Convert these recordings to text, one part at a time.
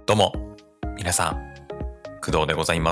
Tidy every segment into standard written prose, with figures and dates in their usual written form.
どうも、皆さん、工藤でございます。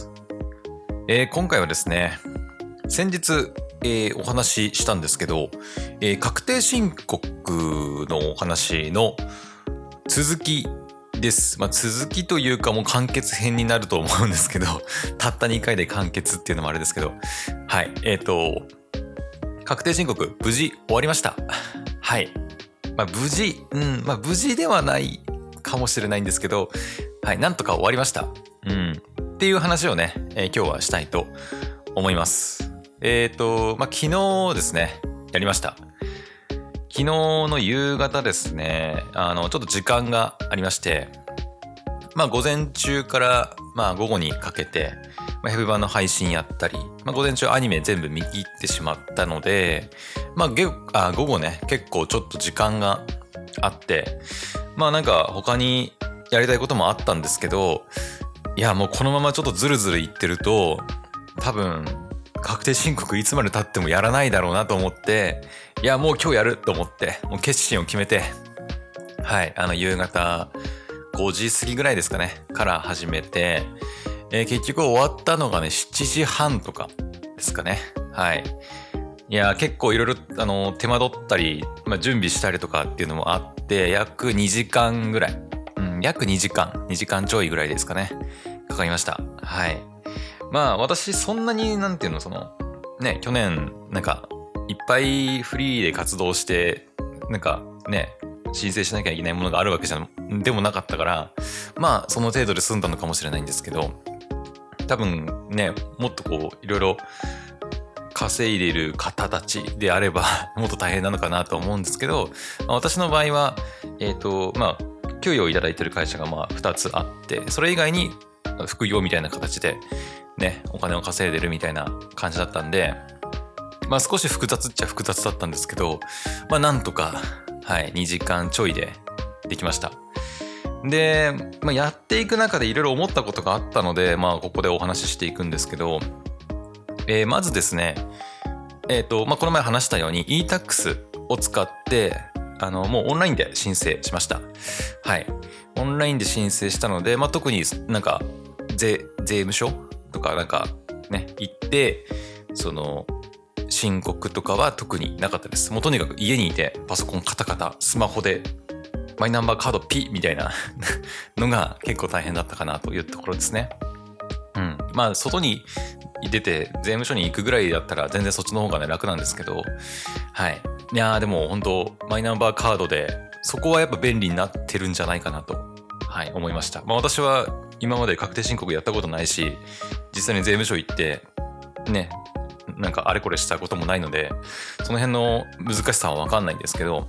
今回はですね、先日、お話ししたんですけど、確定申告のお話の続きです。続きというかもう完結編になると思うんですけど、たった2回で完結っていうのもあれですけど、はい、確定申告、無事終わりました。はい。無事ではないかもしれないんですけど、はい、なんとか終わりました。っていう話をね、今日はしたいと思います。昨日ですね、やりました。昨日の夕方ですね、ちょっと時間がありまして、午前中から、午後にかけて、ヘブ版の配信やったり、午前中アニメ全部見切ってしまったので、午後ね、結構ちょっと時間があって、なんか他にやりたいこともあったんですけど、いやもうこのままちょっとズルズルいってると、多分確定申告いつまで経ってもやらないだろうなと思って、いやもう今日やると思って、もう決心を決めて、はい、夕方5時過ぎぐらいですかね、から始めて、結局終わったのがね、7時半とかですかね。はい。いや、結構いろいろ、手間取ったり、準備したりとかっていうのもあって、約2時間ぐらい。約2時間ちょいぐらいですかね。かかりました。はい。私、そんなに、去年、いっぱいフリーで活動して、申請しなきゃいけないものがあるわけでもなかったから、その程度で済んだのかもしれないんですけど、多分ね、もっといろいろ稼いでいる方たちであれば、もっと大変なのかなと思うんですけど、私の場合は、給与をいただいている会社が2つあって、それ以外に副業みたいな形でね、お金を稼いでるみたいな感じだったんで、少し複雑っちゃ複雑だったんですけど、なんとか、はい、2時間ちょいでできました。で、やっていく中でいろいろ思ったことがあったので、ここでお話ししていくんですけど、まずですね、この前話したように e-tax を使って、もうオンラインで申請しました。はい。オンラインで申請したので、特に税務署とか行って、申告とかは特になかったです。もうとにかく家にいてパソコンカタカタ、スマホでマイナンバーカードピみたいなのが結構大変だったかなというところですね。外に出て税務署に行くぐらいだったら全然そっちの方がね楽なんですけど、はい。いやーでも本当マイナンバーカードでそこはやっぱ便利になってるんじゃないかなと、はい、思いました。私は今まで確定申告やったことないし、実際に税務署行ってね、あれこれしたこともないので、その辺の難しさは分かんないんですけど、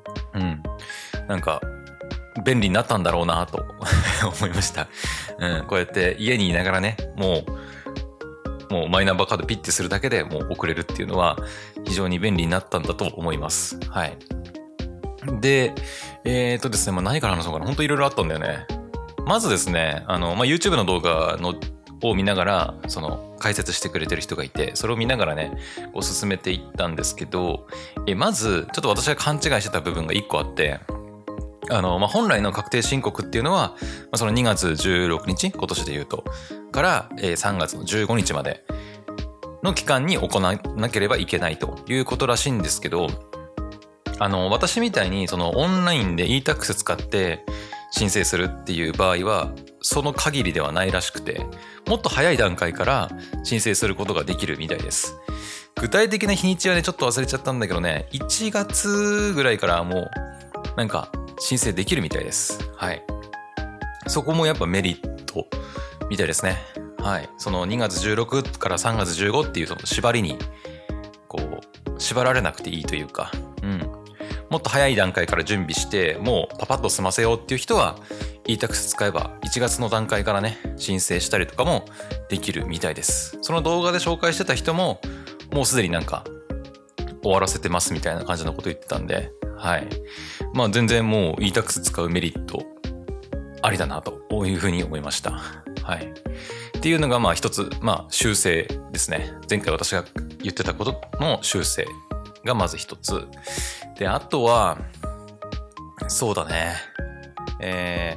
便利になったんだろうなと思いました。こうやって家にいながらね、もうマイナンバーカードピッてするだけでもう送れるっていうのは非常に便利になったんだと思います。はい。で、ですね、何から話そうかな。本当いろいろあったんだよね。まずですね、YouTube の動画を見ながら、解説してくれてる人がいて、それを見ながらね、進めていったんですけど、まず、ちょっと私が勘違いしてた部分が1個あって、本来の確定申告っていうのは、その2月16日、今年で言うと、から、3月の15日までの期間に行わなければいけないということらしいんですけど、私みたいにオンラインで e-tax 使って申請するっていう場合は、その限りではないらしくて、もっと早い段階から申請することができるみたいです。具体的な日にちはね、ちょっと忘れちゃったんだけどね、1月ぐらいからもう、申請できるみたいです。はい。そこもやっぱメリットみたいですね。はい。その2月16から3月15っていうその縛りに、縛られなくていいというか、もっと早い段階から準備して、もうパパッと済ませようっていう人は、e-tax 使えば1月の段階からね、申請したりとかもできるみたいです。その動画で紹介してた人も、もうすでに終わらせてますみたいな感じのこと言ってたんで、はい。全然もう e-tax 使うメリットありだなというふうに思いました。はい。っていうのが一つ、修正ですね。前回私が言ってたことの修正がまず一つ。で、あとは、そうだね。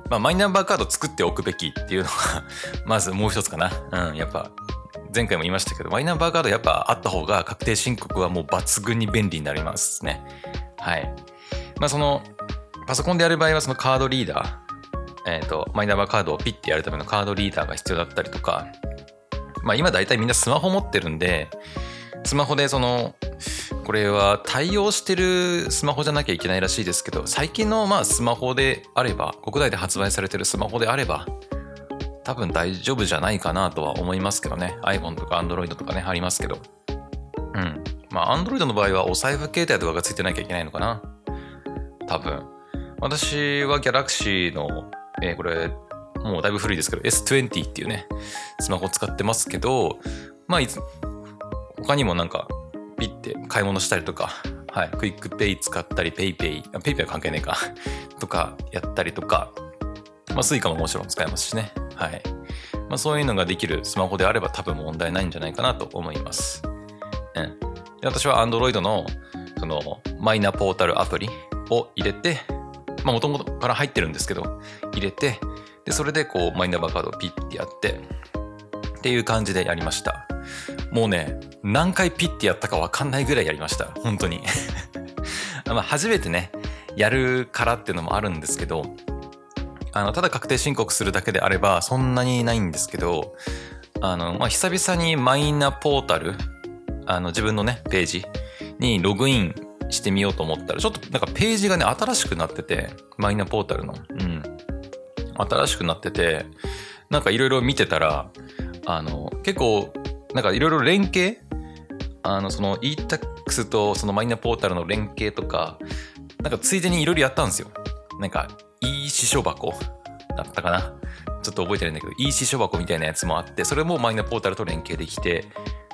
マイナンバーカード作っておくべきっていうのがまずもう一つかな。やっぱ前回も言いましたけど、マイナンバーカードやっぱあった方が確定申告はもう抜群に便利になりますね。はい。そのパソコンでやる場合はそのカードリーダー、マイナンバーカードをピッてやるためのカードリーダーが必要だったりとか、今だいたいみんなスマホ持ってるんで、スマホでこれは対応してるスマホじゃなきゃいけないらしいですけど、最近のスマホであれば、国内で発売されてるスマホであれば、多分大丈夫じゃないかなとは思いますけどね。iPhone とか Android とかね、ありますけど。Android の場合はお財布携帯とかがついてなきゃいけないのかな。多分。私は Galaxy の、これ、もうだいぶ古いですけど、S20 っていうね、スマホを使ってますけど、他にもピッて買い物したりとか、はい、クイックペイ使ったり、ペイペイは関係ないかとかやったりとか、スイカももちろん使えますしね。はい。そういうのができるスマホであれば多分問題ないんじゃないかなと思います。で、私は Android のそのマイナポータルアプリを入れて、もともとから入ってるんですけど、入れて、で、それでマイナンバーカードをピッてやって、っていう感じでやりました。もうね、何回ピッてやったか分かんないぐらいやりました。本当に。初めてね、やるからっていうのもあるんですけど、ただ確定申告するだけであればそんなにないんですけど、久々にマイナポータル、自分のね、ページにログインしてみようと思ったら、ちょっとページがね、新しくなってて、マイナポータルの。新しくなってて、いろいろ見てたら、結構、いろいろ連携その e-tax とそのマイナポータルの連携とか、ついでにいろいろやったんですよ。e 支所箱だったかな。ちょっと覚えてないんだけど、e 支所箱みたいなやつもあって、それもマイナポータルと連携できて、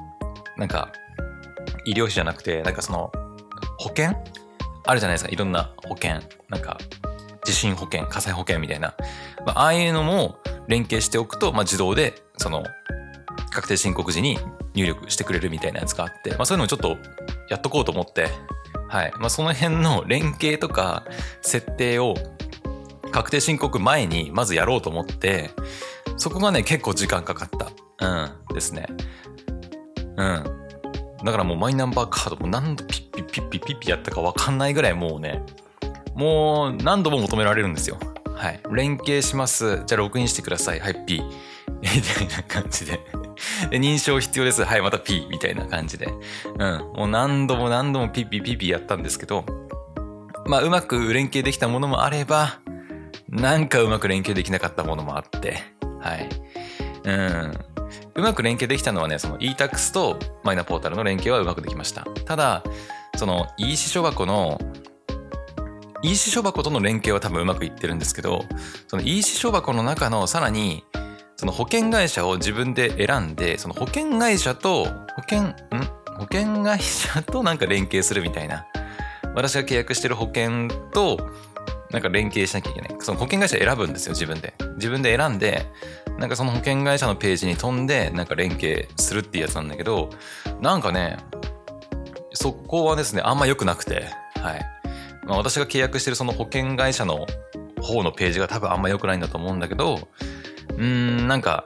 医療費じゃなくて、その保険あるじゃないですか。いろんな保険。地震保険、火災保険みたいな。ああいうのも連携しておくと、自動で、その、確定申告時に入力してくれるみたいなやつがあって、そういうのをちょっとやっとこうと思って、はい。その辺の連携とか設定を確定申告前にまずやろうと思って、そこがね、結構時間かかった。ですね。だからもうマイナンバーカードも何度ピッピやったか分かんないぐらいもう何度も求められるんですよ。はい。連携します。じゃあログインしてください。はい、P。みたいな感じで。で、認証必要です。はい、また P。みたいな感じで。もう何度もピッやったんですけど、うまく連携できたものもあれば、うまく連携できなかったものもあって、はい。うまく連携できたのはね、その e-tax とマイナポータルの連携はうまくできました。ただ、その e 支所箱との連携は多分うまくいってるんですけど、その e 支所箱の中のさらに、その保険会社を自分で選んで、その保険会社と連携するみたいな。私が契約してる保険と連携しなきゃいけない。その保険会社選ぶんですよ、自分で。自分で選んで、その保険会社のページに飛んで、連携するっていうやつなんだけど、そこはですね、あんま良くなくて、はい。私が契約してるその保険会社の方のページが多分あんま良くないんだと思うんだけど、なんて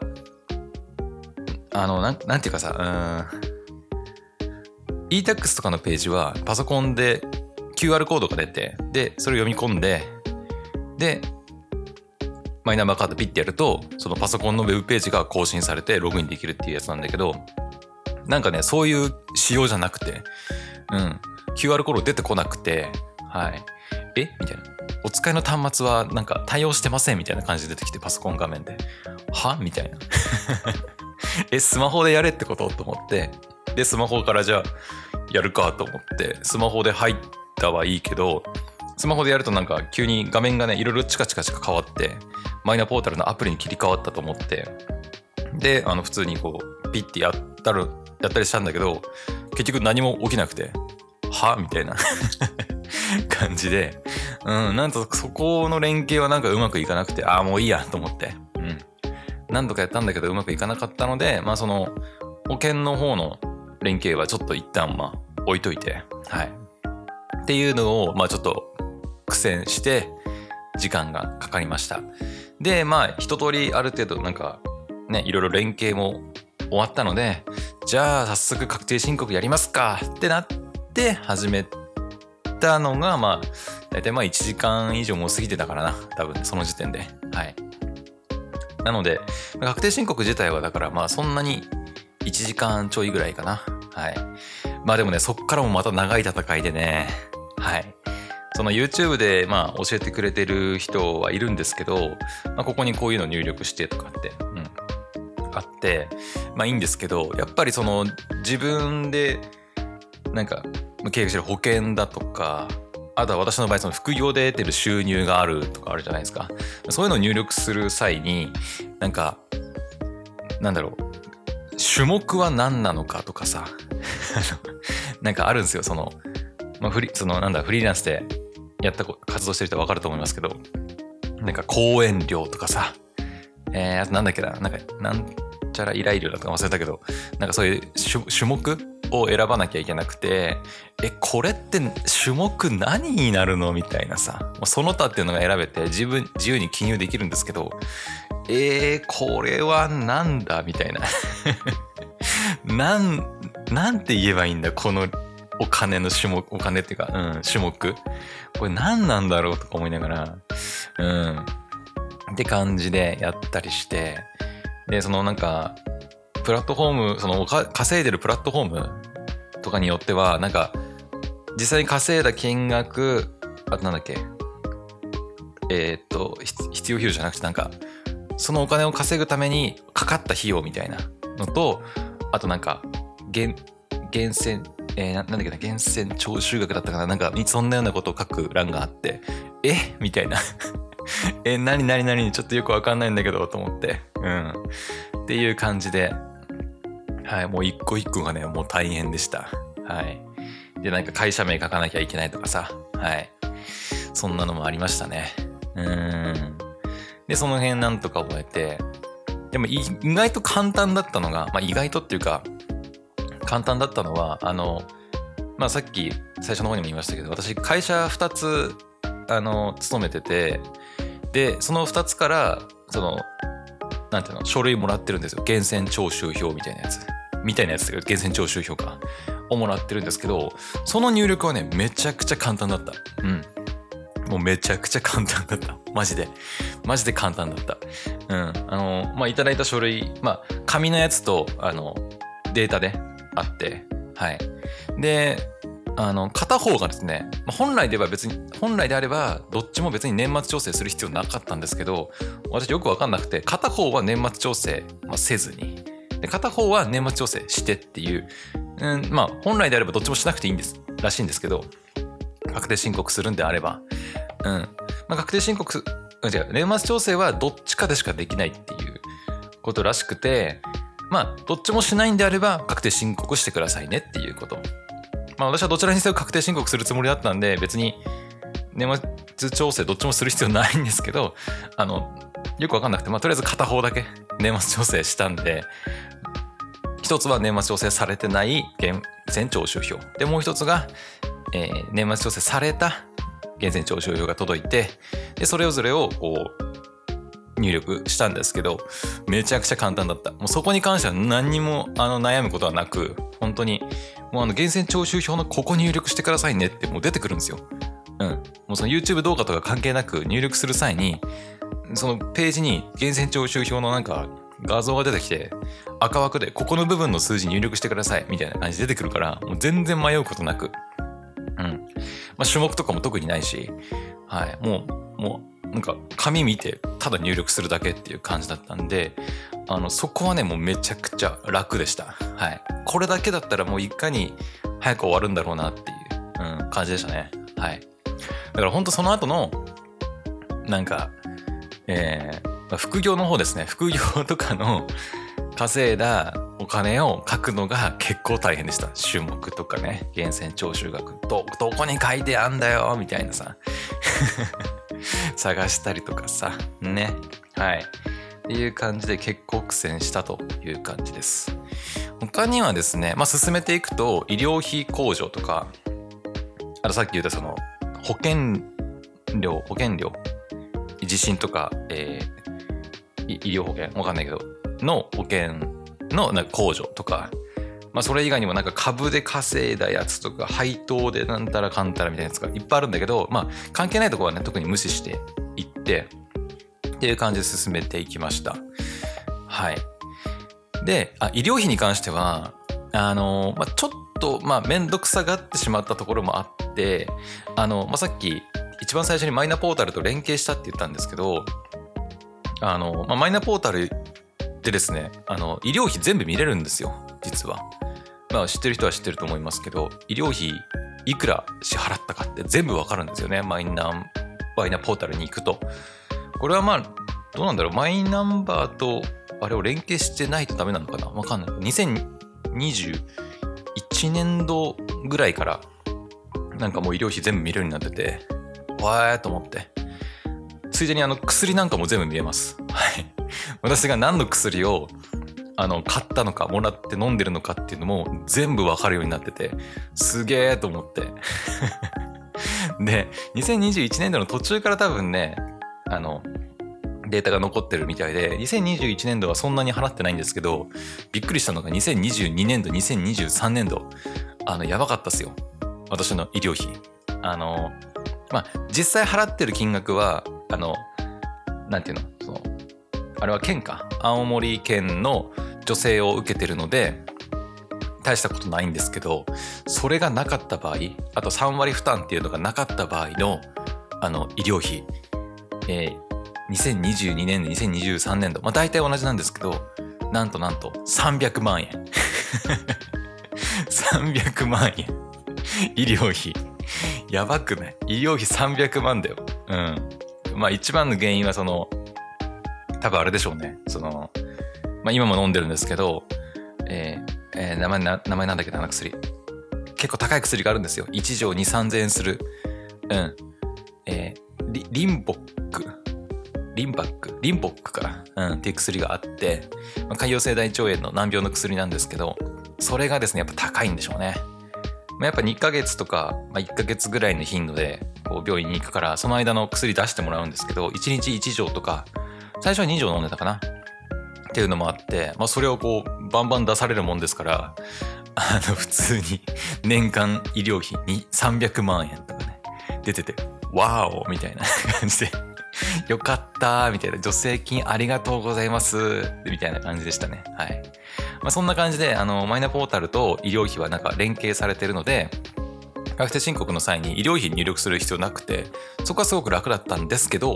いうかさ、e-tax とかのページはパソコンで QR コードが出て、で、それを読み込んで、で、マイナンバーカードピッてやると、そのパソコンのウェブページが更新されてログインできるっていうやつなんだけど、そういう仕様じゃなくて、QR コード出てこなくて、はい。みたいな。お使いの端末は対応してませんみたいな感じで出てきて、パソコン画面で。はみたいな。スマホでやれってことと思って、で、スマホからじゃあやるかと思って、スマホで入ったはいいけど、スマホでやると急に画面がね、いろいろチカチカ変わって、マイナポータルのアプリに切り替わったと思って、で、普通にピッてやったりしたんだけど、結局何も起きなくて、はみたいな感じで、そこの連携はうまくいかなくて、もういいやと思って、何度かやったんだけどうまくいかなかったので、その保険の方の連携はちょっと一旦置いといて、はい。っていうのをちょっと苦戦して時間がかかりました。で、まあ一通りある程度なんかね、いろいろ連携も終わったので、じゃあ早速確定申告やりますかってなって始めたのが、まあ大体まあ1時間以上も過ぎてたからな、多分その時点で。はい。なので確定申告自体はだからまあそんなに1時間ちょいぐらいかな。はい。まあでもね、そっからもまた長い戦いでね、はい。その YouTube でまあ教えてくれてる人はいるんですけど、まあ、ここにこういうの入力してとかって、あって、まあいいんですけど、やっぱりその自分でなんか契約してる保険だとか、あとは私の場合その副業で得てる収入があるとかあるじゃないですか。そういうのを入力する際に、なんか、なんだろう、種目は何なのかとかさ、なんかあるんですよ。その、まあ、フリーランスで活動してる人は分かると思いますけど、なんか講演料とかさ、あとなんだっけな、なんちゃら依頼料だとか忘れたけど、なんかそういう種目を選ばなきゃいけなくて、これって種目何になるのみたいなさ、その他っていうのが選べて自由に記入できるんですけど、これはなんだみたいな。なんて言えばいいんだこのお金っていうか、種目。これ何なんだろうとか思いながら、って感じでやったりして、で、そのなんか、プラットフォーム、その稼いでるプラットフォームとかによっては、なんか、実際に稼いだ金額、あとなんだっけ、必要費用じゃなくてなんか、そのお金を稼ぐためにかかった費用みたいなのと、あとなんか、源泉、なんだっけな、源泉徴収額だったかな、なんか、そんなようなことを書く欄があって、みたいな。何ちょっとよくわかんないんだけど、と思って。っていう感じで、はい、もう一個一個がね、もう大変でした。はい。で、なんか会社名書かなきゃいけないとかさ、はい。そんなのもありましたね。で、その辺なんとか覚えて、でも意外と簡単だったのが、まあ意外とっていうか、簡単だったのは、まあさっき最初の方にも言いましたけど、私会社2つ、勤めてて、で、その2つから、なんていうの、書類もらってるんですよ。源泉徴収票みたいなやつ。源泉徴収票か。をもらってるんですけど、その入力はね、めちゃくちゃ簡単だった。もうめちゃくちゃ簡単だった。マジで簡単だった。まあ、いただいた書類、まあ、紙のやつと、データであって、はい。で、片方がですね、本来であれば、どっちも別に年末調整する必要なかったんですけど、私よくわかんなくて、片方は年末調整、せずに、で片方は年末調整してっていう、まあ、本来であればどっちもしなくていいらしいんですけど、確定申告するんであれば、まあ、確定申告、年末調整はどっちかでしかできないっていうことらしくて、まあ、どっちもしないんであれば、確定申告してくださいねっていうこと。まあ私はどちらにせよ確定申告するつもりだったんで、別に年末調整どっちもする必要ないんですけど、よくわかんなくて、まあとりあえず片方だけ年末調整したんで、一つは年末調整されてない源泉徴収票。で、もう一つが、年末調整された源泉徴収票が届いて、で、それぞれをこう、入力したんですけど、めちゃくちゃ簡単だった。もうそこに関しては何にも悩むことはなく、本当にもう源泉徴収票のここ入力してくださいねってもう出てくるんですよ。もうその YouTube 動画とか関係なく入力する際に、そのページに源泉徴収票のなんか画像が出てきて、赤枠でここの部分の数字入力してくださいみたいな感じで出てくるから、もう全然迷うことなく、まあ、種目とかも特にないし、はい、もうなんか紙見てただ入力するだけっていう感じだったんで、そこはねもうめちゃくちゃ楽でした。はい、これだけだったらもういかに早く終わるんだろうなっていう、感じでしたね。はい。だから本当その後のなんか、副業の方ですね。副業とかの稼いだお金を書くのが結構大変でした。種目とかね、源泉徴収額どこに書いてあんだよみたいなさ探したりとかさね、はいっていう感じで結構苦戦したという感じです。他にはですね、まあ進めていくと医療費控除とか、あとさっき言ったその保険料地震とか、医療保険わかんないけどの保険のなんか控除とか、まあそれ以外にもなんか株で稼いだやつとか配当でなんたらかんたらみたいなやつがいっぱいあるんだけど、まあ関係ないところはね特に無視していってっていう感じで進めていきました。はい。で、医療費に関してはまあ、ちょっとまあめんどくさがってしまったところもあって、まあ、さっき一番最初にマイナポータルと連携したって言ったんですけど、まあ、マイナポータルでですね、医療費全部見れるんですよ、実は。まあ、知ってる人は知ってると思いますけど、医療費いくら支払ったかって全部わかるんですよね、マイナポータルに行くと。これはまあ、どうなんだろう、マイナンバーとあれを連携してないとダメなのかな、わかんない。2021年度ぐらいからなんかもう医療費全部見れるようになってて、わーと思って。ついでに薬なんかも全部見れます。はい。私が何の薬を買ったのかもらって飲んでるのかっていうのも全部わかるようになってて、すげーと思ってで2021年度の途中から多分ねデータが残ってるみたいで、2021年度はそんなに払ってないんですけど、びっくりしたのが2022年度2023年度やばかったっすよ、私の医療費。まあ実際払ってる金額はなんていうの、あれは県か、青森県の助成を受けてるので大したことないんですけど、それがなかった場合、あと3割負担っていうのがなかった場合の医療費、2022年度2023年度、まあ大体同じなんですけど、なんと300万円300万円医療費やばくない？医療費300万だよ。うん。まあ一番の原因は多分あれでしょうね。まあ今も飲んでるんですけど、名前なんだっけな、薬。結構高い薬があるんですよ。1錠2、3000円する。うん。リンボックかな。っていう薬があって、まあ、潰瘍性大腸炎の難病の薬なんですけど、それがですね、やっぱ高いんでしょうね。まあ、やっぱ2ヶ月とか、まあ、1ヶ月ぐらいの頻度でこう病院に行くから、その間の薬出してもらうんですけど、1日1錠とか、最初は2錠飲んでたかなっていうのもあって、まあ、それをこうバンバン出されるもんですから、普通に年間医療費に300万円とかね出てて、ワーオみたいな感じでよかったみたいな、助成金ありがとうございますみたいな感じでしたね。はい。まあ、そんな感じでマイナポータルと医療費はなんか連携されているので、確定申告の際に医療費入力する必要なくて、そこはすごく楽だったんですけど、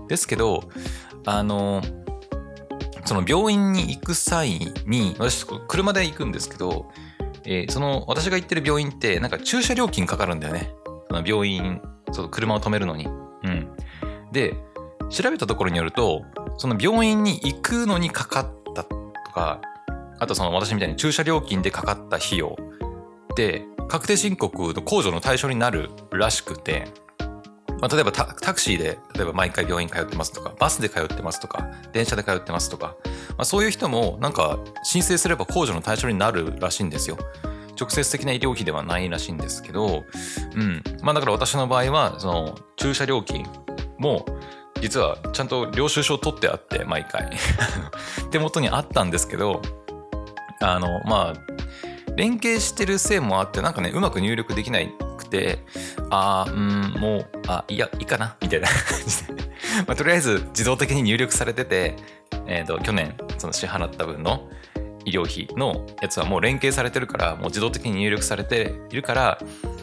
その病院に行く際に、私車で行くんですけど、私が行ってる病院ってなんか駐車料金かかるんだよね。その病院、車を止めるのに。うん。で、調べたところによると、その病院に行くのにかかったとか、あと私みたいに駐車料金でかかった費用で確定申告の控除の対象になるらしくて、まあ、例えばタクシーで毎回病院通ってますとか、バスで通ってますとか、電車で通ってますとか、まあ、そういう人もなんか申請すれば控除の対象になるらしいんですよ。直接的な医療費ではないらしいんですけど、まあだから私の場合は駐車料金も実はちゃんと領収書を取ってあって、毎回手元にあったんですけど、まあ連携してるせいもあってなんかねうまく入力できなくて、もういいかなみたいな感じでまあ、とりあえず自動的に入力されてて、去年支払った分の医療費のやつはもう連携されてるから、もう自動的に入力されているから、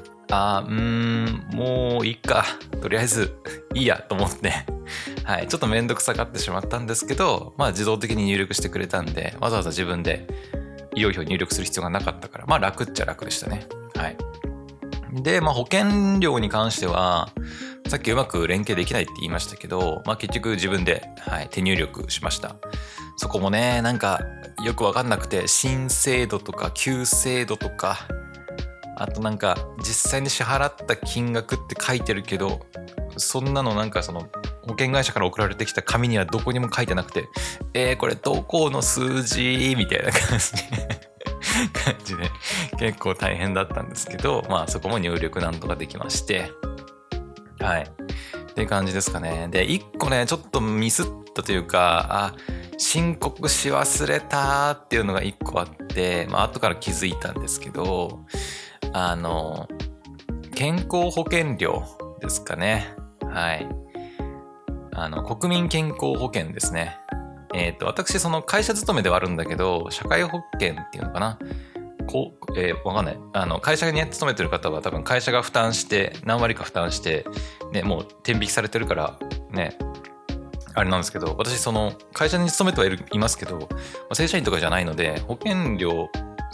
もういいか、とりあえずいいやと思ってはい、ちょっとめんどくさがってしまったんですけど、まあ自動的に入力してくれたんで、わざわざ自分で医療費を入力する必要がなかったから、まあ楽っちゃ楽でしたね。はい。で、まあ保険料に関しては、さっきうまく連携できないって言いましたけど、まあ結局自分で、手入力しました。そこもね、なんかよくわかんなくて、新制度とか旧制度とか、あとなんか実際に支払った金額って書いてるけど、そんなのなんか保険会社から送られてきた紙にはどこにも書いてなくて、これどこの数字みたいな感じで結構大変だったんですけど、まあそこも入力なんとかできまして、はい。 って感じですかね。で、一個ね、ちょっとミスったというか、申告し忘れたっていうのが一個あって、後から気づいたんですけど、健康保険料ですかね。はい。国民健康保険ですね。私、その会社勤めではあるんだけど、社会保険っていうのかな。わかんない。会社に勤めてる方は多分会社が負担して、何割か負担して、ね、もう天引きされてるから、ね、あれなんですけど、私、その、会社に勤めてはいますけど、正社員とかじゃないので、保険料、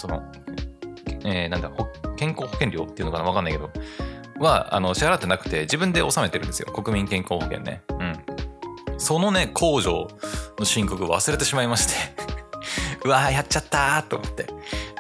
健康保険料っていうのかなわかんないけど、支払ってなくて、自分で納めてるんですよ。国民健康保険ね。うん。そのね、控除の申告忘れてしまいまして。うわー、やっちゃったーと思って。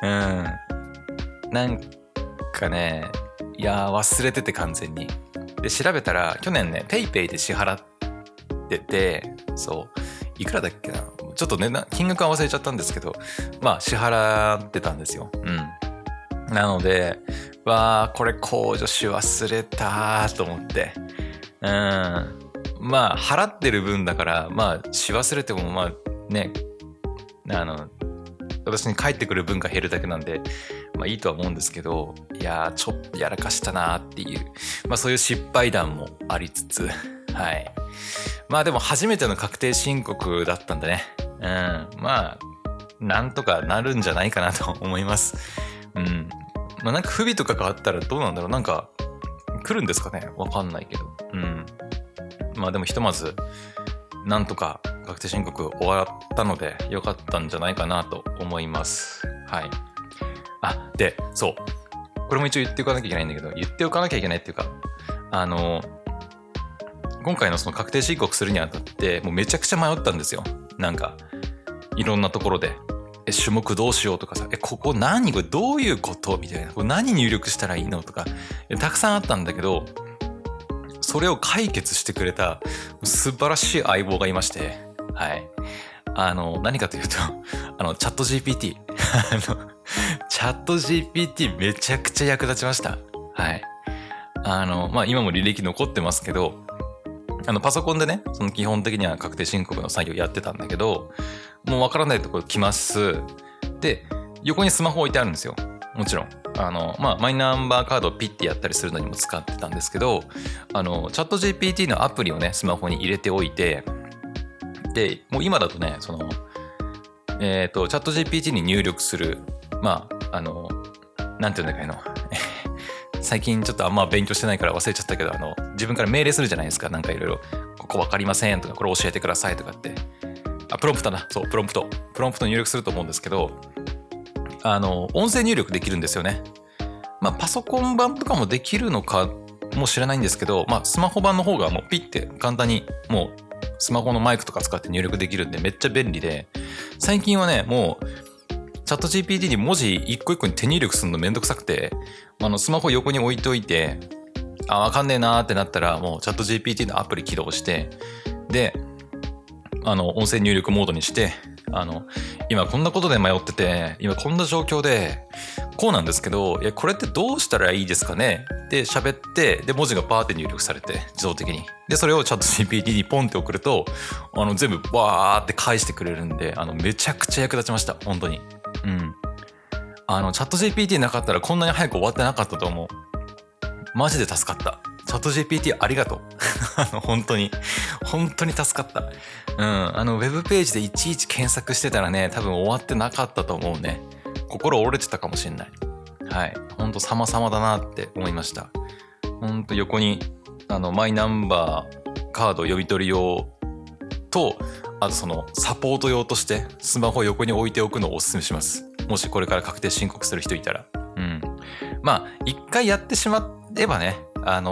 なんかね、いやー、忘れてて完全に。で、調べたら、去年ね、PayPay で支払ってて、そう、いくらだっけな。ちょっとね、金額は忘れちゃったんですけど、支払ってたんですよ。なので、これ控除し忘れたと思って。払ってる分だから、し忘れても、ね、私に返ってくる分が減るだけなんで、いいとは思うんですけど、いやー、ちょっとやらかしたなっていう、そういう失敗談もありつつ、はい。でも初めての確定申告だったんでね、なんとかなるんじゃないかなと思います。なんか不備とかがあったらどうなんだろう、なんか来るんですかね、わかんないけど。でもひとまずなんとか確定申告終わったのでよかったんじゃないかなと思います。はい。で、そう。これも一応言っておかなきゃいけないんだけど、言っておかなきゃいけないっていうか、今回のその確定申告するにあたってもうめちゃくちゃ迷ったんですよ。なんかいろんなところで。種目どうしようとかさ、これどういうことみたいな。これ何入力したらいいのとか、たくさんあったんだけど、それを解決してくれた素晴らしい相棒がいまして、はい。何かというと、チャット GPT。チャット GPT めちゃくちゃ役立ちました。はい。今も履歴残ってますけど、パソコンでね、その基本的には確定申告の作業やってたんだけど、もうわからないところ来ます。で、横にスマホ置いてあるんですよ。もちろん。マイナンバーカードをピッてやったりするのにも使ってたんですけど、チャット GPT のアプリをね、スマホに入れておいて、で、もう今だとね、チャット GPT に入力する、なんていうんだっけな。最近ちょっとあんま勉強してないから忘れちゃったけど、自分から命令するじゃないですか。なんかいろいろ、ここわかりませんとか、これ教えてくださいとかって。プロンプトだ。そう、プロンプト入力すると思うんですけど、音声入力できるんですよね。パソコン版とかもできるのかも知らないんですけど、スマホ版の方がもうピッて簡単にもうスマホのマイクとか使って入力できるんでめっちゃ便利で、最近はね、もうチャット GPT に文字一個一個に手入力するのめんどくさくて、スマホ横に置いといて、わかんねえなーってなったらもうチャット GPT のアプリ起動して、で、音声入力モードにして、今こんなことで迷ってて、今こんな状況で、こうなんですけど、これってどうしたらいいですかねって喋って、で、文字がバーって入力されて、自動的に。で、それをチャット GPT にポンって送ると、全部バーって返してくれるんで、めちゃくちゃ役立ちました。本当に。チャット GPT なかったらこんなに早く終わってなかったと思う。マジで助かった。チャット GPT ありがとう。本当に助かった。ウェブページでいちいち検索してたらね、多分終わってなかったと思うね。心折れてたかもしれない。はい。本当様々だなって思いました。本当横に、マイナンバーカード読み取り用と、あとそのサポート用としてスマホ横に置いておくのをお勧めします。もしこれから確定申告する人いたら。一回やってしまえばね、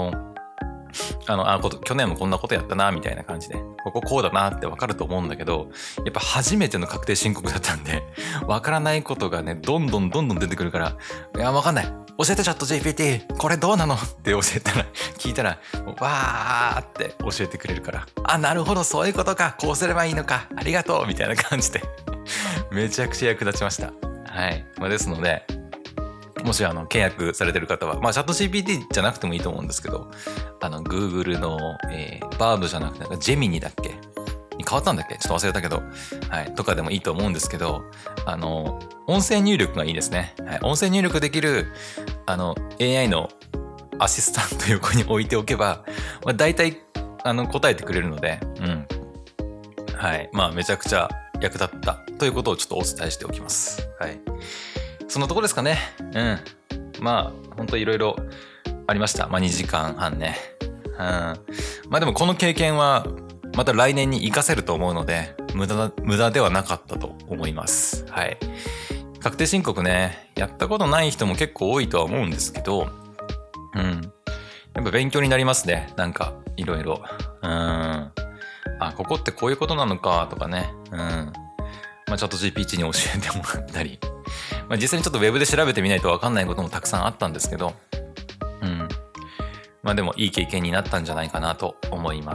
去年もこんなことやったな、みたいな感じで、こうだなってわかると思うんだけど、やっぱ初めての確定申告だったんで、わからないことがね、どんどん出てくるから、いや、わかんない。教えてチャット GPT、これどうなのって聞いたら、わーって教えてくれるから、なるほど、そういうことか、こうすればいいのか、ありがとう、みたいな感じで、めちゃくちゃ役立ちました。はい。ですので、 もし契約されてる方は、チャット GPT じゃなくてもいいと思うんですけど、Google の、バードじゃなくて、ジェミニだっけに変わったんだっけちょっと忘れたけど、はい、とかでもいいと思うんですけど、音声入力がいいですね。はい、音声入力できる、AI のアシスタント横に置いておけば、大体、答えてくれるので、はい。めちゃくちゃ役立ったということをちょっとお伝えしておきます。はい。そのとこですかね。ほんといろいろありました。2時間半ね。でもこの経験はまた来年に活かせると思うので、無駄ではなかったと思います。はい。確定申告ね、やったことない人も結構多いとは思うんですけど、やっぱ勉強になりますね。なんか、いろいろ。ここってこういうことなのかとかね。チャット GPT に教えてもらったり。実際にちょっとウェブで調べてみないと分かんないこともたくさんあったんですけど、でもいい経験になったんじゃないかなと思います。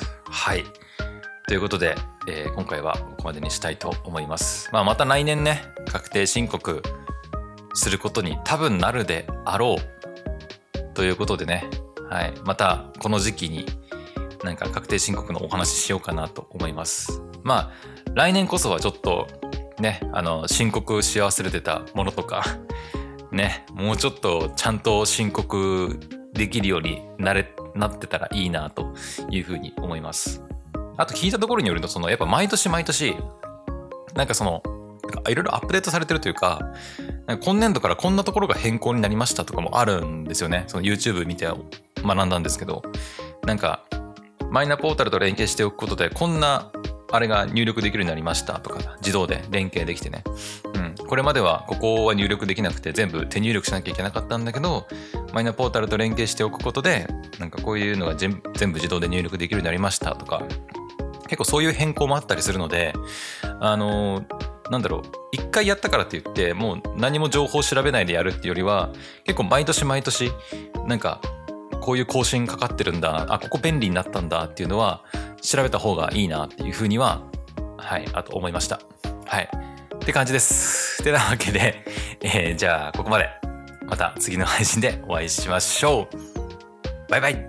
はい。ということで、今回はここまでにしたいと思います。また来年ね、確定申告することに多分なるであろうということでね、はい。またこの時期になんか確定申告のお話ししようかなと思います。来年こそはちょっとね、申告し忘れてたものとか、ね、もうちょっとちゃんと申告できるようになってたらいいなというふうに思います。あと聞いたところによると、やっぱ毎年、なんかいろいろアップデートされてるというか、今年度からこんなところが変更になりましたとかもあるんですよね。その YouTube 見て学んだんですけど、なんかマイナポータルと連携しておくことでこんなあれが入力できるようになりましたとか、自動で連携できてね。これまではここは入力できなくて全部手入力しなきゃいけなかったんだけど、マイナポータルと連携しておくことで、なんかこういうのが全部自動で入力できるようになりましたとか、結構そういう変更もあったりするので、一回やったからって言ってもう何も情報を調べないでやるっていうよりは、結構毎年なんかこういう更新かかってるんだ、ここ便利になったんだっていうのは調べた方がいいなっていうふうには、あと思いました。はい。って感じです。てなわけで、じゃあここまで。また次の配信でお会いしましょう。バイバイ。